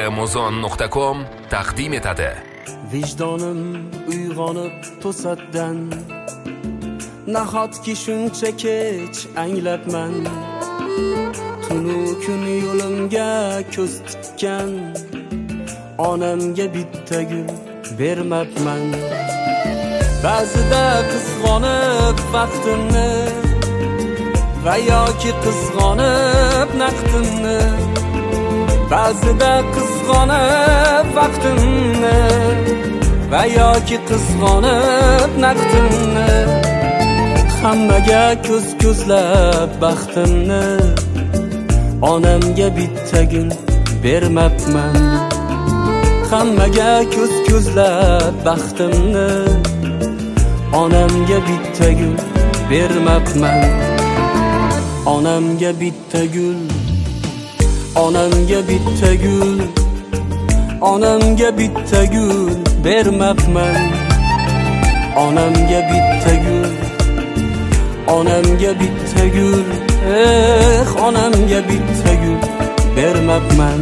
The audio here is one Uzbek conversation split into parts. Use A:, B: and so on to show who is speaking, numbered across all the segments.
A: muzon.com taqdim etadi.
B: Vicdonim uyg'onib to'satdan, nahotki shuncha kech anglabman. Tunu kun yo'limga ko'z tikkan, onamga bitta gul bermabman. Ba'zida qizg'onib vaqtimni va yoki qizg'onib naqdimni, ba'zida qizg'onib vaqtimni va yoki qizg'onib naqdimni, hammaga ko'zlab baxtimni, onamga bitta gul bermabman. Hammaga ko'zlab baxtimni, onamga bitta gul bermabman. Onamga bitta gul, onamga bitta gul, onamga bitta gul bermabman. Onamga bitta gul, onamga bitta gul, onamga bitta gul bermabman.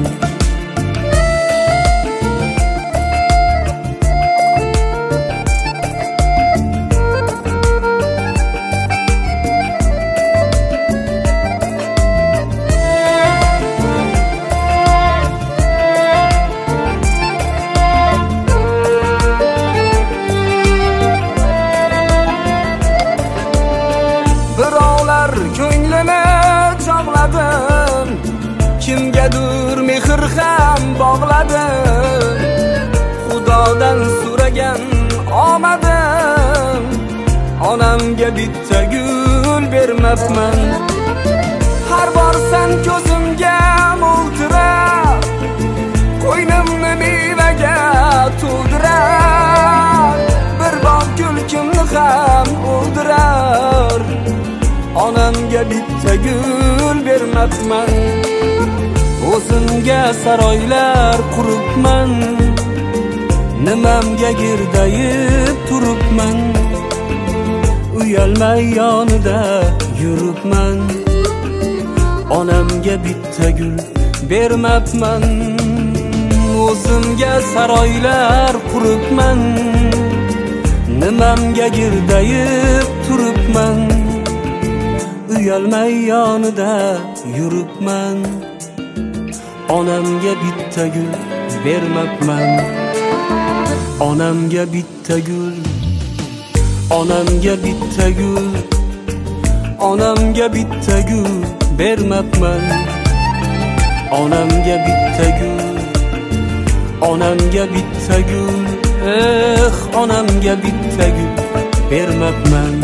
B: Birovlar ko'nglini chog'ladim, kimgadir mehr ham bog'ladim. Xudodan so'ragan omadim, onamga bitta gul bermabman. Har borsan ko'zimga mo'ltirab, qo'ynimni mevaga to'ldirar. Bir bog' gul kimni ham o'ldirar, onamga bitta gul bermabman. O'zimga saroylar quribman, nimamga girdayib turibman. Uyalmay yonida yuribman, onamga bitta gul bermabman. O'zimga saroylar quribman, nimamga girdayib turibman. Uyalmay yonida yuribman, onamga bitta gul bermabman. Onamga bitta gul, onamga bitta gul, onamga bitta gul bermabman. Onamga bitta gul, onamga bitta gul, onamga bitta gul bermabman.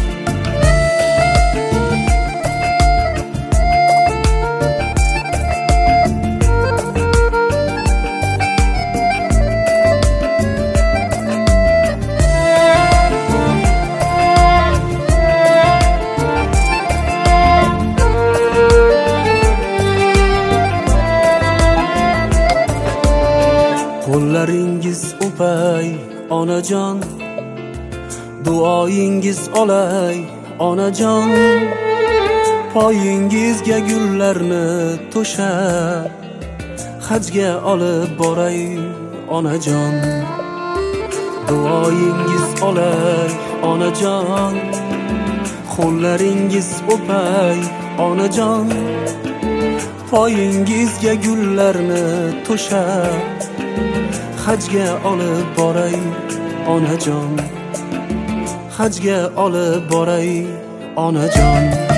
B: Qo'llaringiz o'pay onajon, duoyingiz olay onajon. Poyingizga gullarni to'shab, hajga olib boray onajon. Duoyingiz olay onajon, qo'llaringiz o'pay onajon. Poyingizga gullarni to'shab, hajga olib boray onajon. Hajga olib boray onajon.